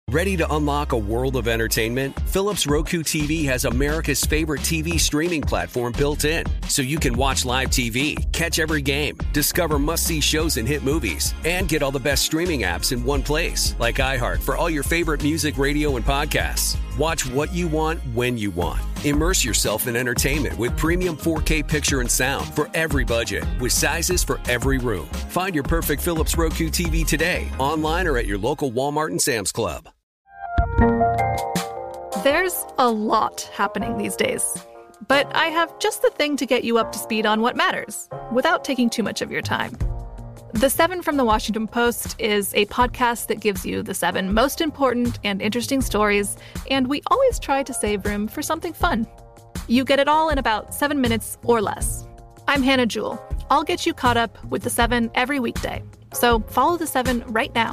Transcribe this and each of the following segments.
Ready to unlock a world of entertainment? Philips Roku TV has America's favorite TV streaming platform built in, so you can watch live TV, catch every game, discover must-see shows and hit movies, and get all the best streaming apps in one place, like iHeart for all your favorite music, radio, and podcasts. Watch what you want, when you want. Immerse yourself in entertainment with premium 4K picture and sound for every budget, with sizes for every room. Find your perfect Philips Roku TV today, online or at your local Walmart and Sam's Club. There's a lot happening these days, but I have just the thing to get you up to speed on what matters, without taking too much of your time. The 7 from the Washington Post is a podcast that gives you the 7 most important and interesting stories, and we always try to save room for something fun. You get it all in about 7 minutes or less. I'm Hannah Jewell. I'll get you caught up with the 7 every weekday, so follow the 7 right now.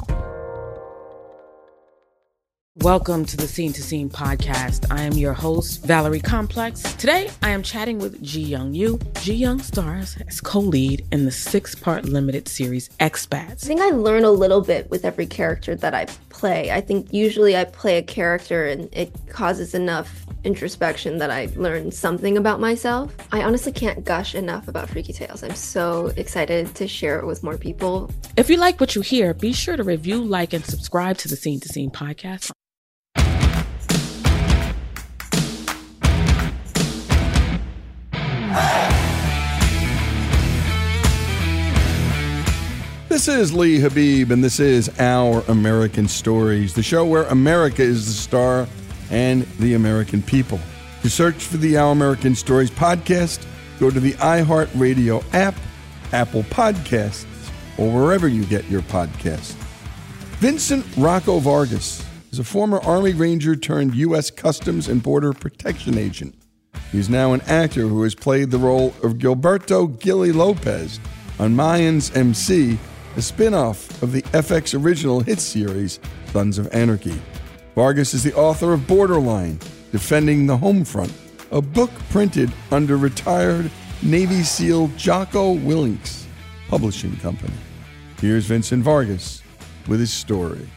Welcome to the Scene to Scene podcast. I am your host, Valerie Complex. Today, I am chatting with Ji Young Yoo. Ji Young stars as co-lead in the 6-part limited series Expats. I think I learn a little bit with every character that I play. I think usually I play a character and it causes enough introspection that I learn something about myself. I honestly can't gush enough about Freaky Tales. I'm so excited to share it with more people. If you like what you hear, be sure to review, like, and subscribe to the Scene to Scene podcast. This is Lee Habib, and this is Our American Stories, the show where America is the star and the American people. To search for the Our American Stories podcast, go to the iHeartRadio app, Apple Podcasts, or wherever you get your podcasts. Vincent Rocco Vargas is a former Army Ranger turned U.S. Customs and Border Protection agent. He's now an actor who has played the role of Gilberto Gilly Lopez on Mayans MC, a spin-off of the FX original hit series Sons of Anarchy. Vargas is the author of Borderline, Defending the Home Front, a book printed under retired Navy SEAL Jocko Willink Publishing Company. Here's Vincent Vargas with his story.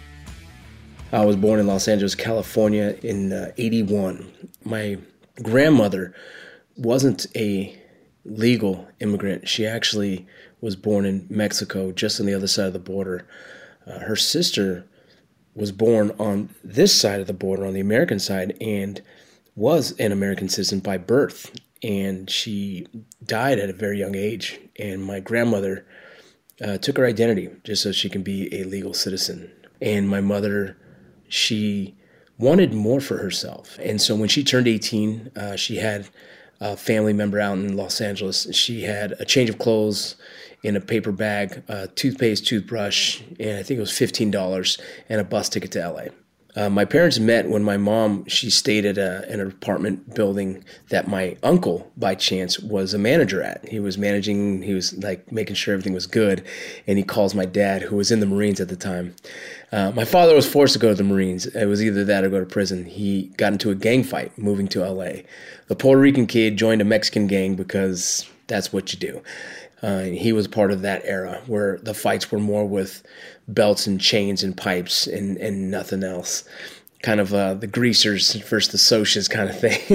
I was born in Los Angeles, California in 81. My grandmother wasn't a legal immigrant. She actually was born in Mexico, just on the other side of the border. Her sister was born on this side of the border, on the American side, and was an American citizen by birth. And she died at a very young age. And my grandmother took her identity just so she can be a legal citizen. And my mother, she wanted more for herself. And so when she turned 18, she had a family member out in Los Angeles. She had a change of clothes in a paper bag, toothpaste, toothbrush, and I think it was $15, and a bus ticket to LA. My parents met when my mom, she stayed at an apartment building that my uncle, by chance, was a manager at. He was managing, he was like making sure everything was good, and he calls my dad, who was in the Marines at the time. My father was forced to go to the Marines. It was either that or go to prison. He got into a gang fight moving to LA. The Puerto Rican kid joined a Mexican gang because that's what you do. He was part of that era where the fights were more with belts and chains and pipes and nothing else. Kind of the greasers versus the socias kind of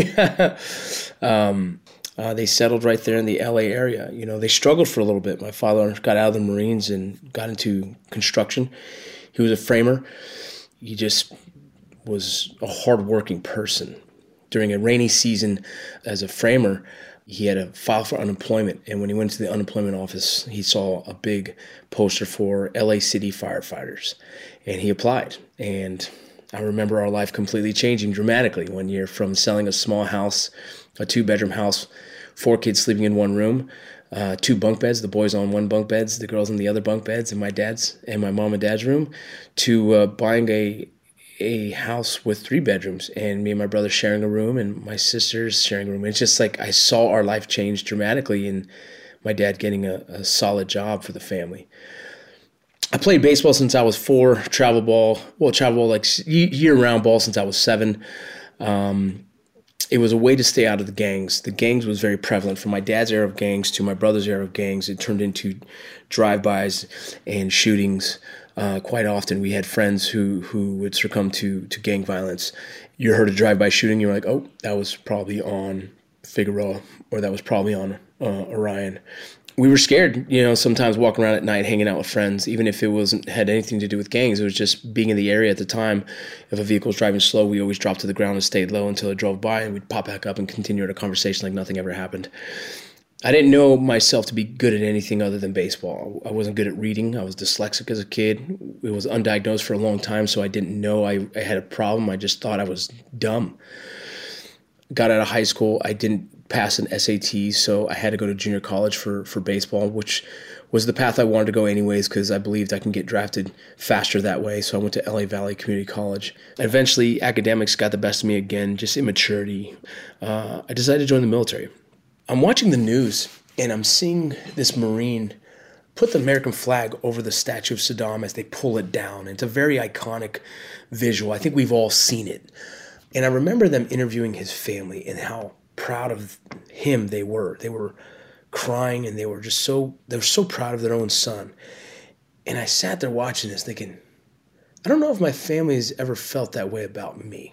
thing. They settled right there in the LA area. You know, they struggled for a little bit. My father got out of the Marines and got into construction. He was a framer. He just was a hardworking person. During a rainy season as a framer, he had to file for unemployment, and when he went to the unemployment office, he saw a big poster for LA City firefighters, and he applied. And I remember our life completely changing dramatically one year, from selling a small house, a 2-bedroom house, 4 kids sleeping in one room, 2 bunk beds, the boys on one bunk beds, the girls on the other bunk beds, in my dad's and my mom and dad's room, to buying a house with 3 bedrooms, and me and my brother sharing a room, and my sisters sharing a room. It's just like I saw our life change dramatically, and my dad getting a solid job for the family. I played baseball since I was 4, travel ball like year-round ball since I was 7. It was a way to stay out of the gangs. The gangs was very prevalent. From my dad's era of gangs to my brother's era of gangs, it turned into drive-bys and shootings. quite often. We had friends who would succumb to gang violence. You heard a drive-by shooting, you're like, oh, that was probably on Figueroa, or that was probably on Orion. We were scared, sometimes walking around at night, hanging out with friends, even if it had anything to do with gangs. It was just being in the area at the time. If a vehicle was driving slow, we always dropped to the ground and stayed low until it drove by, and we'd pop back up and continue our conversation like nothing ever happened. I didn't know myself to be good at anything other than baseball. I wasn't good at reading. I was dyslexic as a kid. It was undiagnosed for a long time, so I didn't know I had a problem. I just thought I was dumb. Got out of high school. I didn't pass an SAT, so I had to go to junior college for baseball, which was the path I wanted to go anyways because I believed I can get drafted faster that way. So I went to LA Valley Community College. Eventually, academics got the best of me again, just immaturity. I decided to join the military. I'm watching the news, and I'm seeing this Marine put the American flag over the statue of Saddam as they pull it down. It's a very iconic visual. I think we've all seen it. And I remember them interviewing his family and how proud of him they were. They were crying, and they were so proud of their own son. And I sat there watching this thinking, I don't know if my family has ever felt that way about me.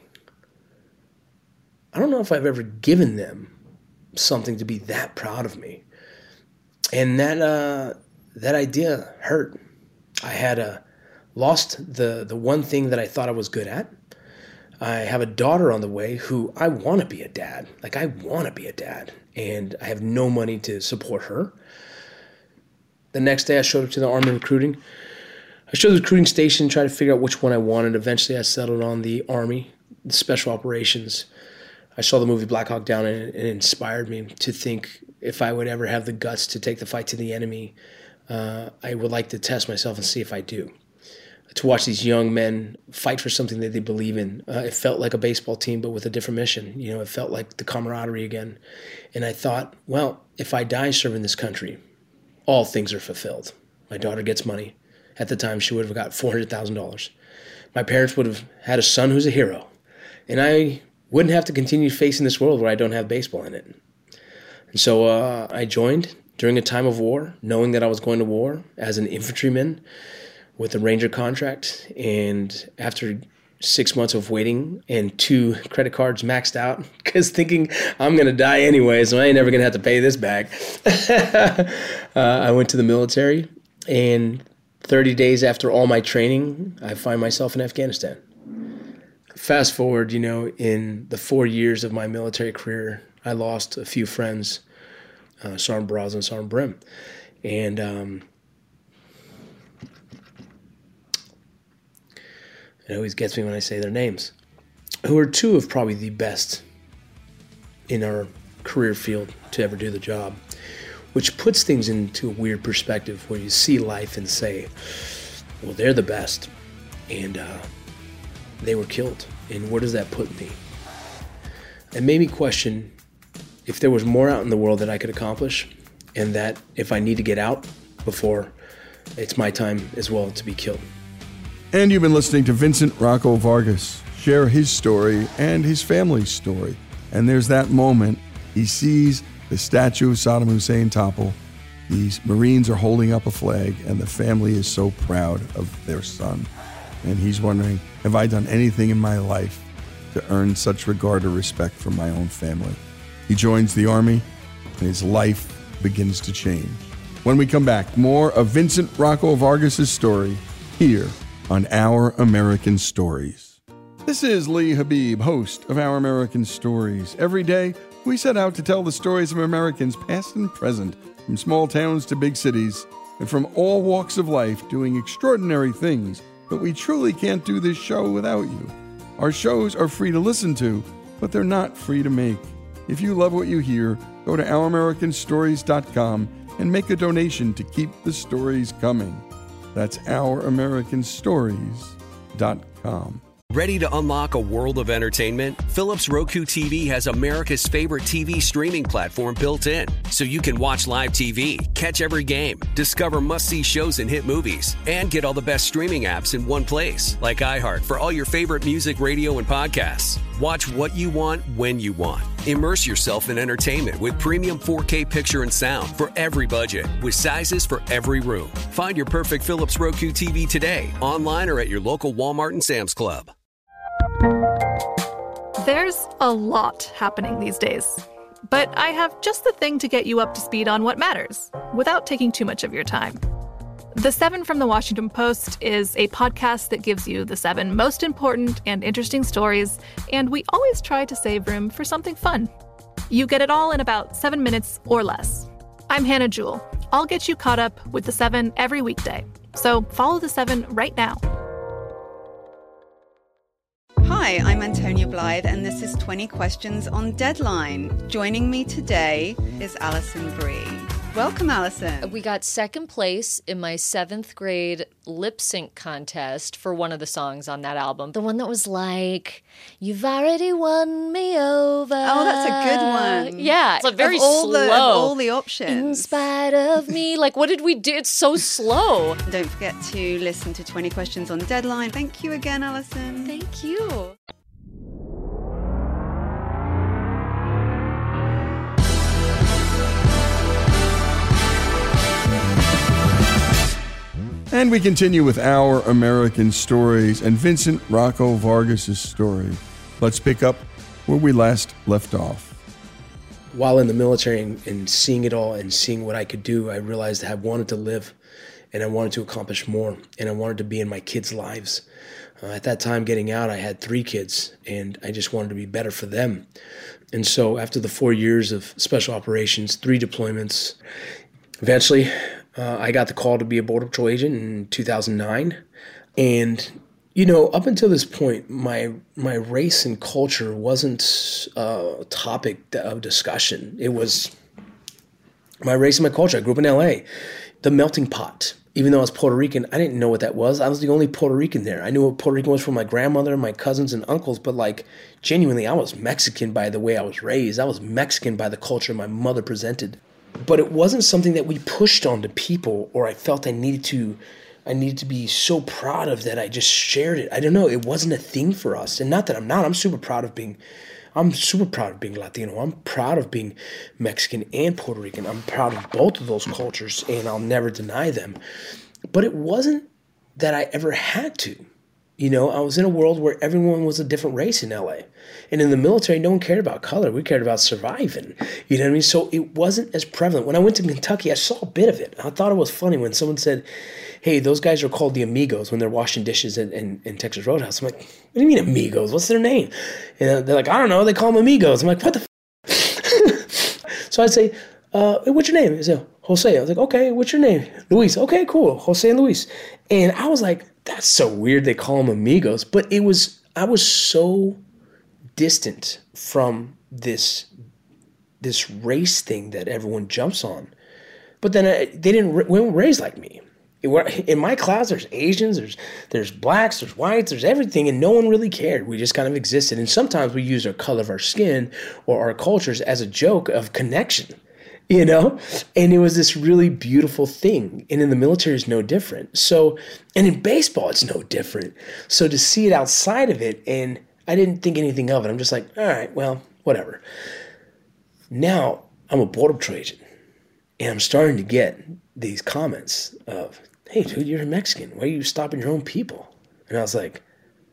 I don't know if I've ever given them something to be that proud of me. And that idea hurt. I had lost the one thing that I thought I was good at. I have a daughter on the way who I want to be a dad. Like, I want to be a dad. And I have no money to support her. The next day I showed up to the Army recruiting. I showed the recruiting station, tried to figure out which one I wanted. Eventually I settled on the Army, the Special Operations. I saw the movie Black Hawk Down, and it inspired me to think if I would ever have the guts to take the fight to the enemy, I would like to test myself and see if I do. To watch these young men fight for something that they believe in. It felt like a baseball team, but with a different mission. It felt like the camaraderie again. And I thought, well, if I die serving this country, all things are fulfilled. My daughter gets money. At the time, she would have got $400,000. My parents would have had a son who's a hero. And I wouldn't have to continue facing this world where I don't have baseball in it. And so I joined during a time of war, knowing that I was going to war as an infantryman with a Ranger contract. And after 6 months of waiting and 2 credit cards maxed out, because thinking I'm going to die anyway, so I ain't never going to have to pay this back, I went to the military. And 30 days after all my training, I find myself in Afghanistan. Fast forward, in the 4 years of my military career, I lost a few friends, Sergeant Braza and Sergeant Brim. And it always gets me when I say their names, who are 2 of probably the best in our career field to ever do the job, which puts things into a weird perspective where you see life and say, well, they're the best, and they were killed. And where does that put me? It made me question if there was more out in the world that I could accomplish, and that if I need to get out before it's my time as well to be killed. And you've been listening to Vincent Rocco Vargas share his story and his family's story. And there's that moment he sees the statue of Saddam Hussein topple. These Marines are holding up a flag, and the family is so proud of their son. And he's wondering, have I done anything in my life to earn such regard or respect from my own family? He joins the Army, and his life begins to change. When we come back, more of Vincent Rocco Vargas' story here on Our American Stories. This is Lee Habib, host of Our American Stories. Every day, we set out to tell the stories of Americans past and present, from small towns to big cities, and from all walks of life doing extraordinary things. But we truly can't do this show without you. Our shows are free to listen to, but they're not free to make. If you love what you hear, go to OurAmericanStories.com and make a donation to keep the stories coming. That's OurAmericanStories.com. Ready to unlock a world of entertainment? Philips Roku TV has America's favorite TV streaming platform built in, so you can watch live TV, catch every game, discover must-see shows and hit movies, and get all the best streaming apps in one place, like iHeart for all your favorite music, radio, and podcasts. Watch what you want, when you want. Immerse yourself in entertainment with premium 4K picture and sound for every budget, with sizes for every room. Find your perfect Philips Roku TV today, online or at your local Walmart and Sam's Club. There's a lot happening these days, but I have just the thing to get you up to speed on what matters, without taking too much of your time. The 7 from the Washington Post is a podcast that gives you the 7 most important and interesting stories, and we always try to save room for something fun. You get it all in about 7 minutes or less. I'm Hannah Jewell. I'll get you caught up with the 7 every weekday. So follow the 7 right now. Hi, I'm Antonia Blythe, and this is 20 Questions on Deadline. Joining me today is Alison Brie. Welcome, Alison. We got second place in my 7th grade lip sync contest for one of the songs on that album. The one that was like, "You've already won me over." Oh, that's a good one. Yeah. It's a very slow. Of all the options. In spite of me. Like, what did we do? It's so slow. Don't forget to listen to 20 Questions on Deadline. Thank you again, Alison. Thank you. And we continue with Our American Stories and Vincent Rocco Vargas' story. Let's pick up where we last left off. While in the military and seeing it all and seeing what I could do, I realized I wanted to live and I wanted to accomplish more and I wanted to be in my kids' lives. At that time, getting out, I had 3 kids and I just wanted to be better for them. And so after the 4 years of special operations, 3 deployments, eventually I got the call to be a Border Patrol agent in 2009. And, you know, up until this point, my race and culture wasn't a topic of discussion. It was my race and my culture. I grew up in L.A., the melting pot. Even though I was Puerto Rican, I didn't know what that was. I was the only Puerto Rican there. I knew what Puerto Rican was from my grandmother, my cousins, and uncles, but, like, genuinely, I was Mexican by the way I was raised. I was Mexican by the culture my mother presented. But it wasn't something that we pushed onto people, or I felt I needed to be so proud of that I just shared it. I don't know. It wasn't a thing for us. And not that I'm not. I'm super proud of being Latino. I'm proud of being Mexican and Puerto Rican. I'm proud of both of those cultures, and I'll never deny them. But it wasn't that I ever had to. You know, I was in a world where everyone was a different race in LA. And in the military, no one cared about color. We cared about surviving. You know what I mean? So it wasn't as prevalent. When I went to Kentucky, I saw a bit of it. I thought it was funny when someone said, "Hey, those guys are called the Amigos when they're washing dishes in Texas Roadhouse." I'm like, "What do you mean Amigos? What's their name?" And they're like, "I don't know. They call them Amigos." I'm like, "What the f-?" So I'd say, "Hey, what's your name?" He said, "Jose." I was like, "Okay, what's your name?" "Luis." "Okay, cool. Jose and Luis." And I was like, that's so weird they call them Amigos. But I was so distant from this race thing that everyone jumps on. But then we weren't raised like me. In my class, there's Asians, there's blacks, there's whites, there's everything, and no one really cared. We just kind of existed. And sometimes we used our color of our skin or our cultures as a joke of connection. You know, and it was this really beautiful thing. And in the military, it's no different. So, and in baseball, it's no different. So to see it outside of it, and I didn't think anything of it. I'm just like, all right, well, whatever. Now I'm a Border Patrol agent, and I'm starting to get these comments of, "Hey, dude, you're a Mexican. Why are you stopping your own people?" And I was like,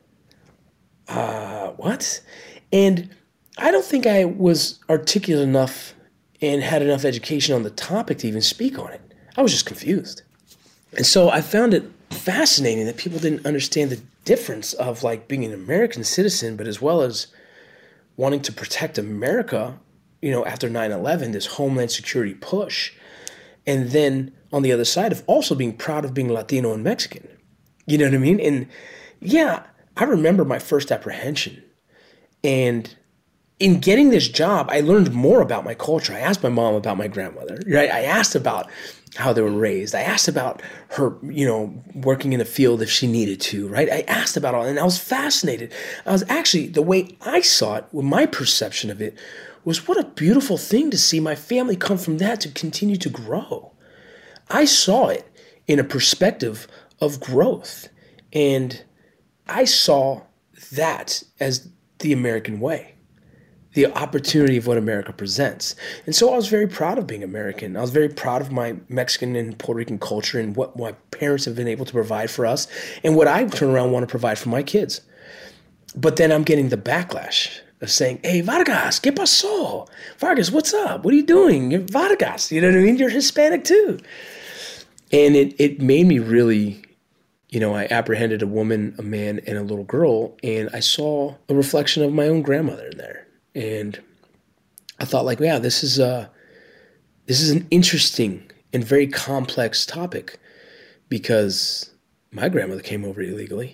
what? And I don't think I was articulate enough and had enough education on the topic to even speak on it. I was just confused. And so I found it fascinating that people didn't understand the difference of like being an American citizen, but as well as wanting to protect America, you know, after 9/11, this Homeland Security push. And then on the other side of also being proud of being Latino and Mexican. You know what I mean? And yeah, I remember my first apprehension. And in getting this job, I learned more about my culture. I asked my mom about my grandmother, right? I asked about how they were raised. I asked about her, you know, working in the field if she needed to, right? I asked about all, and I was fascinated. I was actually, the way I saw it, with my perception of it, was what a beautiful thing to see my family come from that to continue to grow. I saw it in a perspective of growth, and I saw that as the American way. the opportunity of what America presents. And so I was very proud of being American. I was very proud of my Mexican and Puerto Rican culture and what my parents have been able to provide for us and what I turn around want to provide for my kids. But then I'm getting the backlash of saying, hey, Vargas, ¿qué pasó? Vargas, what's up? What are you doing? You're Vargas, you know what I mean? You're Hispanic too. And it made me really, I apprehended a woman, a man, and a little girl, and I saw a reflection of my own grandmother in there. And I thought like, yeah, this is an interesting and very complex topic because my grandmother came over illegally.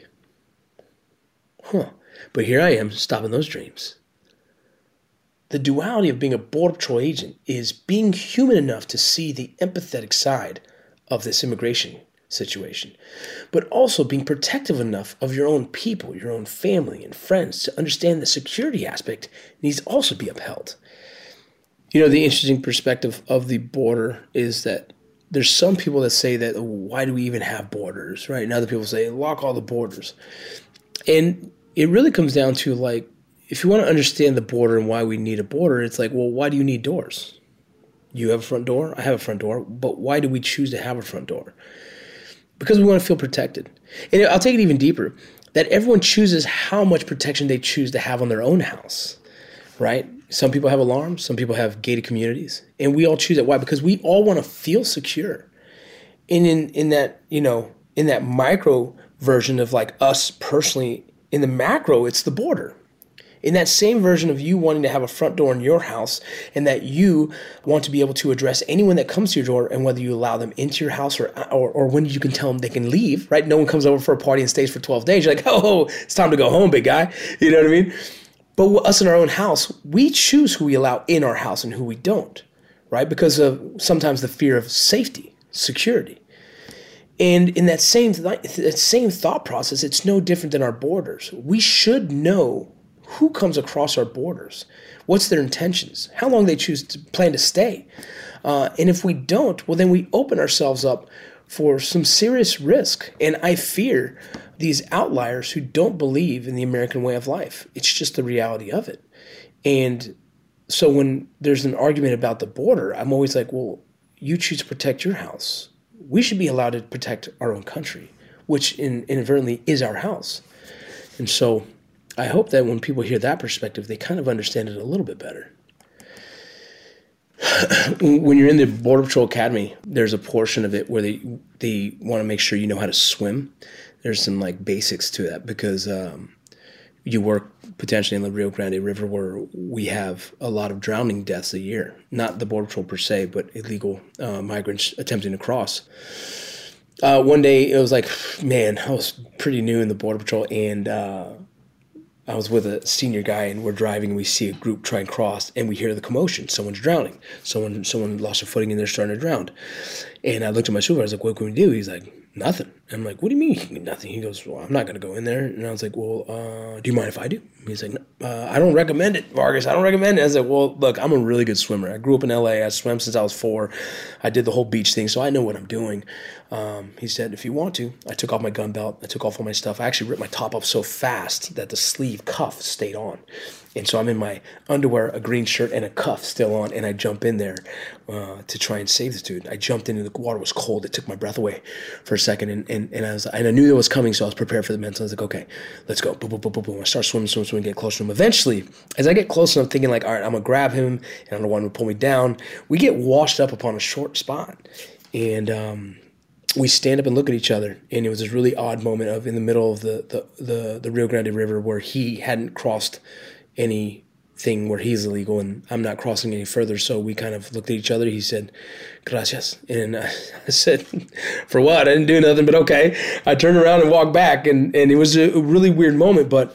But here I am stopping those dreams. The duality of being a Border Patrol agent is being human enough to see the empathetic side of this immigration situation, but also being protective enough of your own people, your own family and friends to understand the security aspect needs to also be upheld. The interesting perspective of the border is that there's some people that say that, why do we even have borders, right? And other people say, lock all the borders. And it really comes down to like, if you want to understand the border and why we need a border, it's like, well, why do you need doors? You have a front door, I have a front door, but why do we choose to have a front door? Because we want to feel protected. And I'll take it even deeper, that everyone chooses how much protection they choose to have on their own house, right? Some people have alarms, some people have gated communities, and we all choose that. Why? Because we all want to feel secure. And in that micro version of like us personally, in the macro, it's the border. In that same version of you wanting to have a front door in your house and that you want to be able to address anyone that comes to your door and whether you allow them into your house or when you can tell them they can leave, right? No one comes over for a party and stays for 12 days. You're like, oh, it's time to go home, big guy. You know what I mean? But with us in our own house, we choose who we allow in our house and who we don't, right? Because of sometimes the fear of safety, security. And in that same thought process, it's no different than our borders. We should know who comes across our borders, what's their intentions, how long they choose to plan to stay. And if we don't, well, then we open ourselves up for some serious risk. And I fear these outliers who don't believe in the American way of life. It's just the reality of it. And so when there's an argument about the border, I'm always like, well, you choose to protect your house. We should be allowed to protect our own country, which inadvertently is our house. And so I hope that when people hear that perspective, they kind of understand it a little bit better. When you're in the Border Patrol Academy, there's a portion of it where they want to make sure you know how to swim. There's some like basics to that because you work potentially in the Rio Grande River where we have a lot of drowning deaths a year. Not the Border Patrol per se, but illegal migrants attempting to cross. One day it was like, man, I was pretty new in the Border Patrol and I was with a senior guy and we're driving and we see a group try and cross and we hear the commotion. Someone's drowning. Someone lost their footing and they're starting to drown. And I looked at my supervisor, I was like, what can we do? He's like, nothing. I'm like, what do you mean nothing? He goes, well, I'm not going to go in there. And I was like, well, do you mind if I do? He's like, no, I don't recommend it, Vargas. I don't recommend it. I was like, well, look, I'm a really good swimmer. I grew up in LA. I swam since I was 4. I did the whole beach thing, so I know what I'm doing. He said, if you want to. I took off my gun belt. I took off all my stuff. I actually ripped my top off so fast that the sleeve cuff stayed on. And so I'm in my underwear, a green shirt, and a cuff still on, and I jump in there to try and save this dude. I jumped in, and the water was cold. It took my breath away for a second, and I knew it was coming, so I was prepared for the mental. I was like, okay, let's go. Boom, boom, boom, boom, boom. I start swimming, get close to him. Eventually, as I get close, I'm thinking like, all right, I'm going to grab him, and I don't want him to pull me down. We get washed up upon a short spot, and we stand up and look at each other, and it was this really odd moment of in the middle of the Rio Grande River where he hadn't crossed anything where he's illegal and I'm not crossing any further. So we kind of looked at each other. He said, gracias. And I said, for what? I didn't do nothing, but okay. I turned around and walked back and it was a really weird moment, but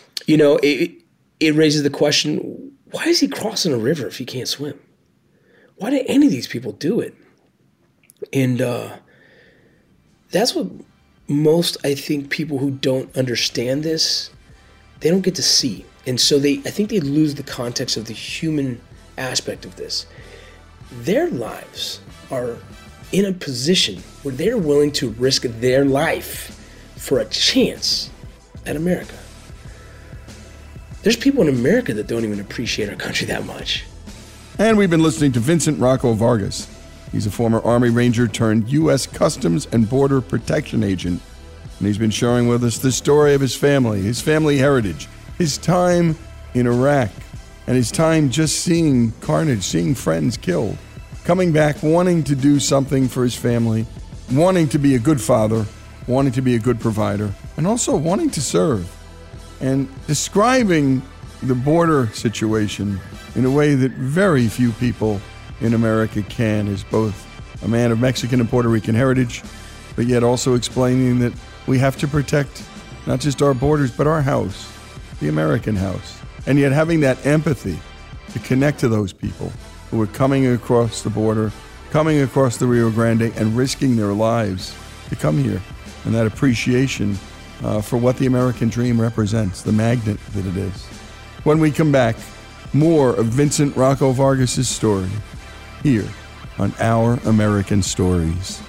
it raises the question, why is he crossing a river if he can't swim? Why do any of these people do it? And that's what most, I think, people who don't understand this, they don't get to see. And so I think they lose the context of the human aspect of this. Their lives are in a position where they're willing to risk their life for a chance at America. There's people in America that don't even appreciate our country that much. And we've been listening to Vincent Rocco Vargas. He's a former Army Ranger turned U.S. Customs and Border Protection agent. And he's been sharing with us the story of his family heritage, his time in Iraq, and his time just seeing carnage, seeing friends killed, coming back wanting to do something for his family, wanting to be a good father, wanting to be a good provider, and also wanting to serve, and describing the border situation in a way that very few people in America can, as both a man of Mexican and Puerto Rican heritage, but yet also explaining that we have to protect not just our borders, but our house, the American house. And yet having that empathy to connect to those people who are coming across the border, coming across the Rio Grande, and risking their lives to come here. And that appreciation for what the American dream represents, the magnet that it is. When we come back, more of Vincent Rocco Vargas' story here on Our American Stories.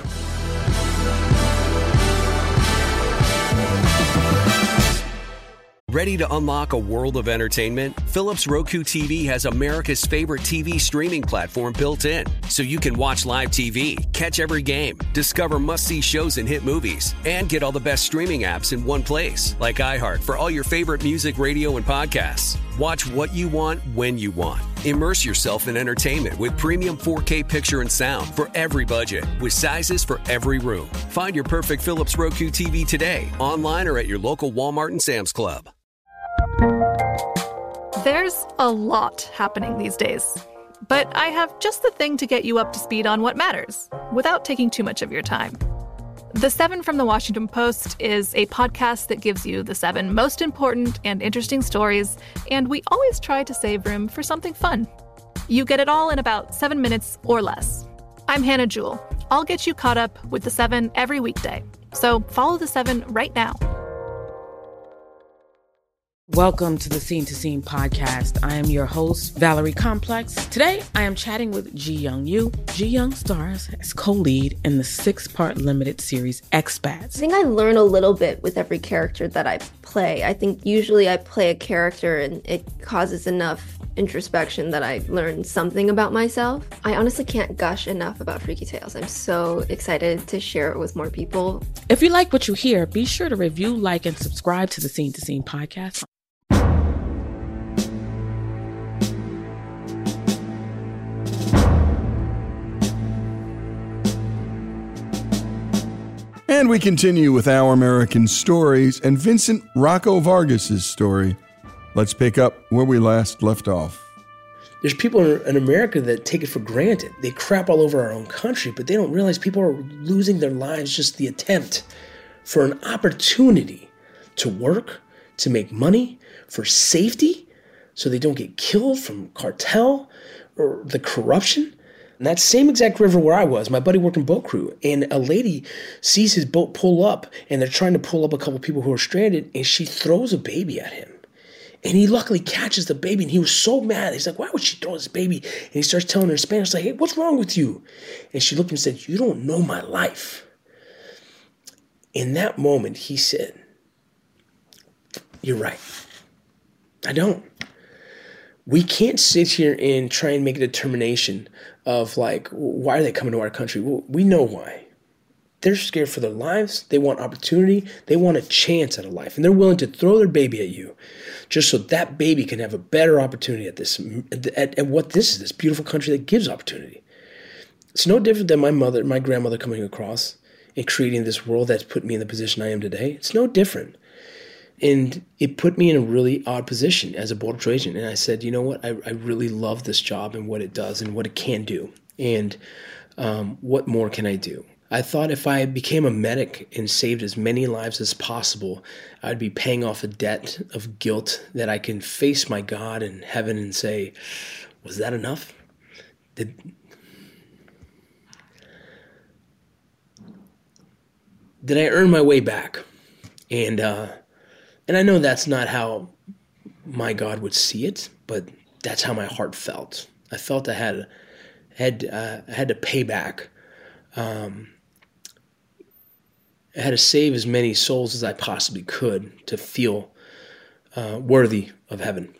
Ready to unlock a world of entertainment? Philips Roku TV has America's favorite TV streaming platform built in, so you can watch live TV, catch every game, discover must-see shows and hit movies, and get all the best streaming apps in one place, like iHeart for all your favorite music, radio, and podcasts. Watch what you want, when you want. Immerse yourself in entertainment with premium 4K picture and sound for every budget, with sizes for every room. Find your perfect Philips Roku TV today, online or at your local Walmart and Sam's Club. There's a lot happening these days, but I have just the thing to get you up to speed on what matters, without taking too much of your time. The 7 from the Washington Post is a podcast that gives you the 7 most important and interesting stories, and we always try to save room for something fun. You get it all in about 7 minutes or less. I'm Hannah Jewell. I'll get you caught up with the 7 every weekday. So follow the 7 right now. Welcome to the Scene to Scene podcast. I am your host, Valerie Complex. Today, I am chatting with Ji Young Yu. Ji Young stars as co-lead in the 6-part limited series Expats. I think I learn a little bit with every character that I play. I think usually I play a character and it causes enough introspection that I learn something about myself. I honestly can't gush enough about Freaky Tales. I'm so excited to share it with more people. If you like what you hear, be sure to review, like, and subscribe to the Scene to Scene podcast. And we continue with Our American Stories and Vincent Rocco Vargas' story. Let's pick up where we last left off. There's people in America that take it for granted. They crap all over our own country, but they don't realize people are losing their lives just the attempt for an opportunity to work, to make money, for safety, so they don't get killed from cartel or the corruption. And that same exact river where I was, my buddy worked in boat crew, and a lady sees his boat pull up, and they're trying to pull up a couple people who are stranded, and she throws a baby at him. And he luckily catches the baby, and he was so mad. He's like, why would she throw this baby? And he starts telling her in Spanish, like, hey, what's wrong with you? And she looked at him and said, you don't know my life. In that moment, he said, you're right. I don't. We can't sit here and try and make a determination of like, why are they coming to our country? Well, we know why. They're scared for their lives. They want opportunity. They want a chance at a life. And they're willing to throw their baby at you just so that baby can have a better opportunity at this, at what this is, this beautiful country that gives opportunity. It's no different than my grandmother coming across and creating this world that's put me in the position I am today. It's no different. And it put me in a really odd position as a Border Patrol agent. And I said, you know what? I really love this job and what it does and what it can do. And what more can I do? I thought if I became a medic and saved as many lives as possible, I'd be paying off a debt of guilt that I can face my God in heaven and say, was that enough? Did I earn my way back? And I know that's not how my God would see it, but that's how my heart felt. I felt I had to pay back. I had to save as many souls as I possibly could to feel worthy of heaven.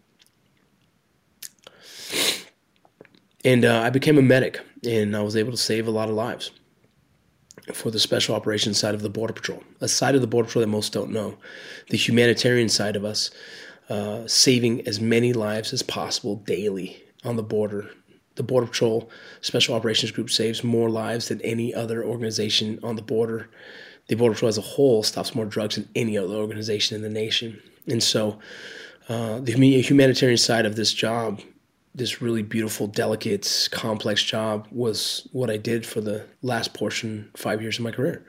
And I became a medic, and I was able to save a lot of lives for the special operations side of the Border Patrol, a side of the Border Patrol that most don't know, the humanitarian side of us, saving as many lives as possible daily on the border. The Border Patrol Special Operations Group saves more lives than any other organization on the border. The Border Patrol as a whole stops more drugs than any other organization in the nation. And so the humanitarian side of this job, this really beautiful, delicate, complex job, was what I did for the last portion, 5 years of my career.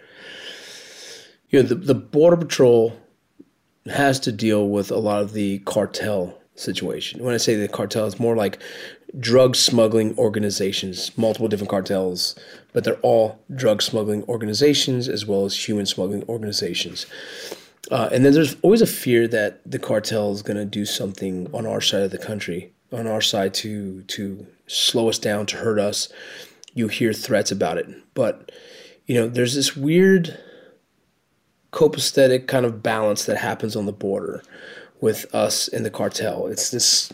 You know, the Border Patrol has to deal with a lot of the cartel situation. When I say the cartel, it's more like drug smuggling organizations, multiple different cartels, but they're all drug smuggling organizations as well as human smuggling organizations. And then there's always a fear that the cartel is going to do something on our side of the country, on our side to slow us down, to hurt us. You hear threats about it. But, you know, there's this weird copacetic kind of balance that happens on the border with us and the cartel. It's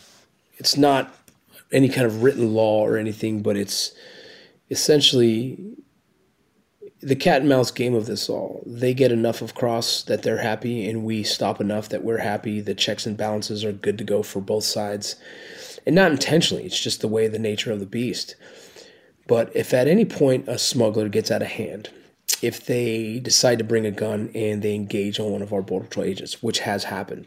not any kind of written law or anything, but it's essentially the cat and mouse game of this all. They get enough across that they're happy, and we stop enough that we're happy. The checks and balances are good to go for both sides. And not intentionally, it's just the way, the nature of the beast. But if at any point a smuggler gets out of hand, if they decide to bring a gun and they engage on one of our Border Patrol agents, which has happened,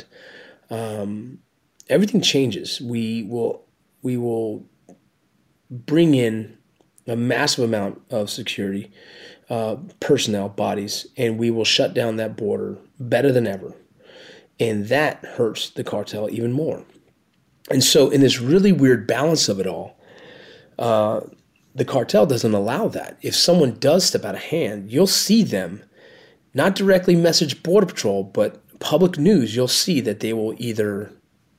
everything changes. We will bring in a massive amount of security personnel, bodies, and we will shut down that border better than ever. And that hurts the cartel even more. And so in this really weird balance of it all, the cartel doesn't allow that. If someone does step out of hand, you'll see them not directly message Border Patrol, but public news. You'll see that they will either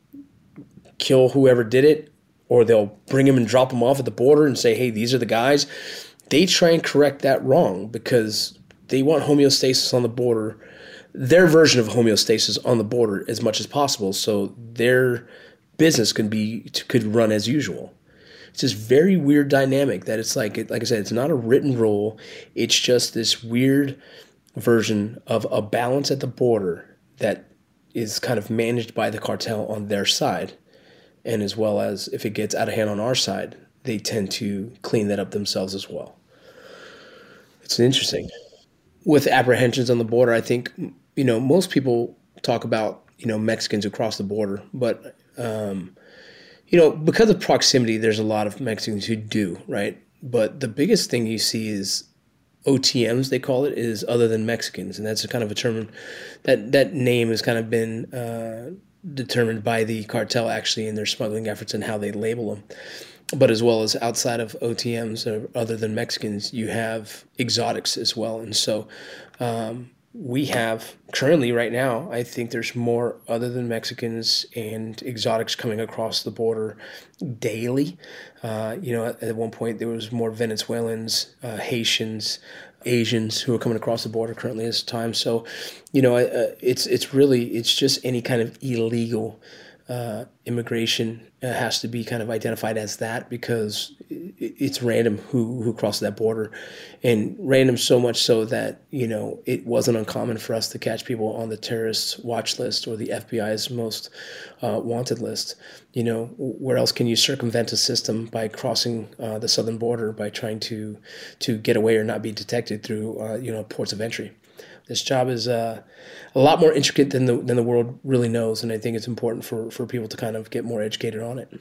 kill whoever did it, or they'll bring him and drop him off at the border and say, hey, these are the guys. They try and correct that wrong because they want homeostasis on the border, their version of homeostasis on the border as much as possible, so their business could run as usual. It's this very weird dynamic that it's like I said, it's not a written rule. It's just this weird version of a balance at the border that is kind of managed by the cartel on their side. And as well as if it gets out of hand on our side, they tend to clean that up themselves as well. It's interesting. With apprehensions on the border, I think, you know, most people talk about, you know, Mexicans who cross the border, but you know, because of proximity, there's a lot of Mexicans who do, right? But the biggest thing you see is OTMs, they call it, is other than Mexicans. And that's a kind of a term that name has kind of been determined by the cartel actually in their smuggling efforts and how they label them. But as well as outside of OTMs, or other than Mexicans, you have exotics as well. And so we have currently right now, I think there's more other than Mexicans and exotics coming across the border daily. You know, at one point there was more Venezuelans, Haitians, Asians who are coming across the border currently at this time. So, you know, it's just any kind of illegal immigration has to be kind of identified as that, because it's random who crossed that border, and random so much so that, you know, it wasn't uncommon for us to catch people on the terrorist watch list or the FBI's most wanted list. You know, where else can you circumvent a system by crossing the southern border by trying to get away or not be detected through you know, ports of entry? This job is a lot more intricate than the world really knows, and I think it's important for people to kind of get more educated on it.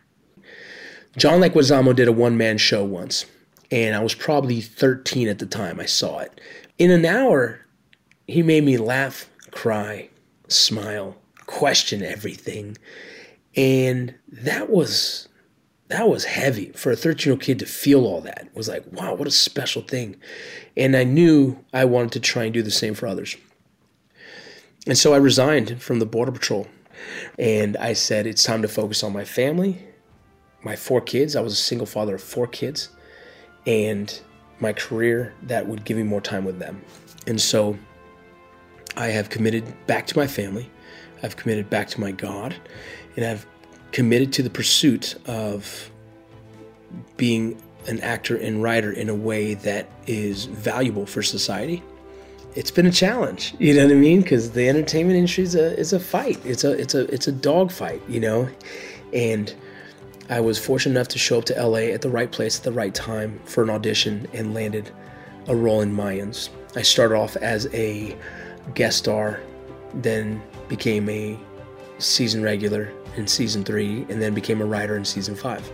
John Leguizamo did a one-man show once, and I was probably 13 at the time I saw it. In an hour, he made me laugh, cry, smile, question everything, and that was heavy for a 13-year-old kid to feel all that. It was like, wow, what a special thing. And I knew I wanted to try and do the same for others. And so I resigned from the Border Patrol. And I said, it's time to focus on my family, my 4 kids. I was a single father of 4 kids. And my career that would give me more time with them. And so I have committed back to my family. I've committed back to my God, and I've committed to the pursuit of being an actor and writer in a way that is valuable for society. It's been a challenge, you know what I mean? Because the entertainment industry is a fight. It's a dog fight, you know? And I was fortunate enough to show up to LA at the right place at the right time for an audition and landed a role in Mayans. I started off as a guest star, then became a season regular in season 3, and then became a writer in season 5.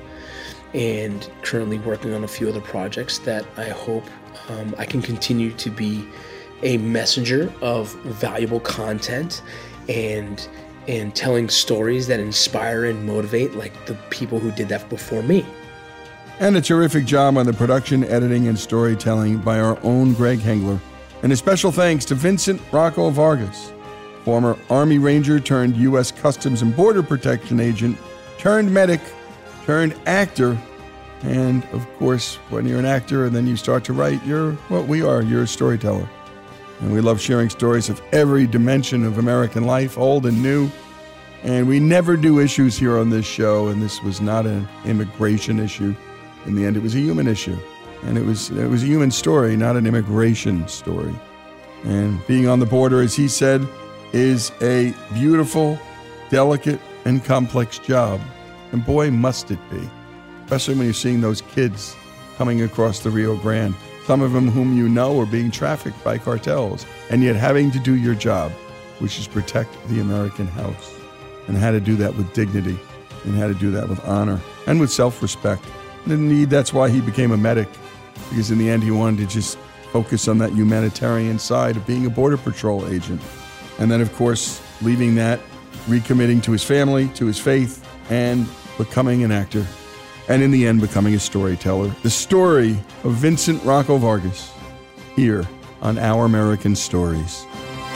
And currently working on a few other projects that I hope I can continue to be a messenger of valuable content and telling stories that inspire and motivate like the people who did that before me. And a terrific job on the production, editing, and storytelling by our own Greg Hengler. And a special thanks to Vincent Rocco Vargas, former Army Ranger turned U.S. Customs and Border Protection agent, turned medic, turned actor. And, of course, when you're an actor and then you start to write, you're a storyteller. And we love sharing stories of every dimension of American life, old and new. And we never do issues here on this show, and this was not an immigration issue. In the end, it was a human issue. And it was a human story, not an immigration story. And being on the border, as he said, is a beautiful, delicate, and complex job. And boy, must it be. Especially when you're seeing those kids coming across the Rio Grande. Some of them whom you know are being trafficked by cartels, and yet having to do your job, which is protect the American house, and how to do that with dignity, and how to do that with honor, and with self-respect. And indeed, that's why he became a medic, because in the end he wanted to just focus on that humanitarian side of being a Border Patrol agent. And then, of course, leaving that, recommitting to his family, to his faith, and becoming an actor. And in the end, becoming a storyteller. The story of Vincent Rocco Vargas, here on Our American Stories.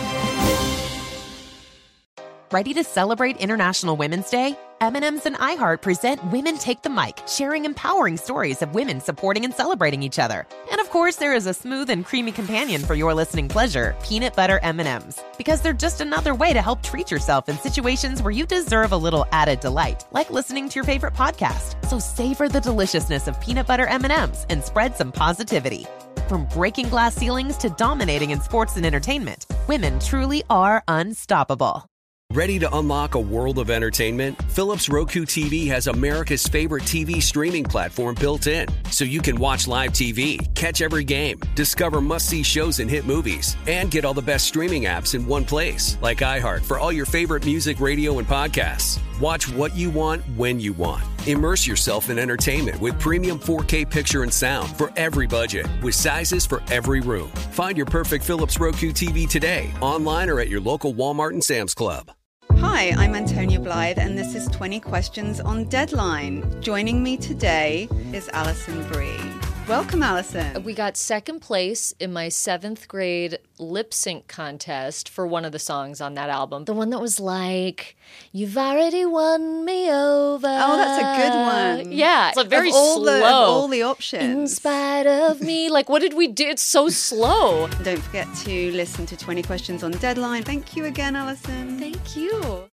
Ready to celebrate International Women's Day? M&M's and iHeart present Women Take the Mic, sharing empowering stories of women supporting and celebrating each other. And of course, there is a smooth and creamy companion for your listening pleasure, peanut butter M&M's. Because they're just another way to help treat yourself in situations where you deserve a little added delight, like listening to your favorite podcast. So savor the deliciousness of peanut butter M&M's and spread some positivity. From breaking glass ceilings to dominating in sports and entertainment, women truly are unstoppable. Ready to unlock a world of entertainment? Philips Roku TV has America's favorite TV streaming platform built in, so you can watch live TV, catch every game, discover must-see shows and hit movies, and get all the best streaming apps in one place, like iHeart for all your favorite music, radio, and podcasts. Watch what you want, when you want. Immerse yourself in entertainment with premium 4K picture and sound for every budget, with sizes for every room. Find your perfect Philips Roku TV today, online or at your local Walmart and Sam's Club. Hi, I'm Antonia Blythe, and this is 20 Questions on Deadline. Joining me today is Alison Brie. Welcome, Alison. We got second place in my 7th grade lip sync contest for one of the songs on that album. The one that was like, "You've already won me over." Oh, that's a good one. Yeah. It's like very slow. Of all the options. In spite of me. Like, what did we do? It's so slow. Don't forget to listen to 20 Questions on Deadline. Thank you again, Alison. Thank you.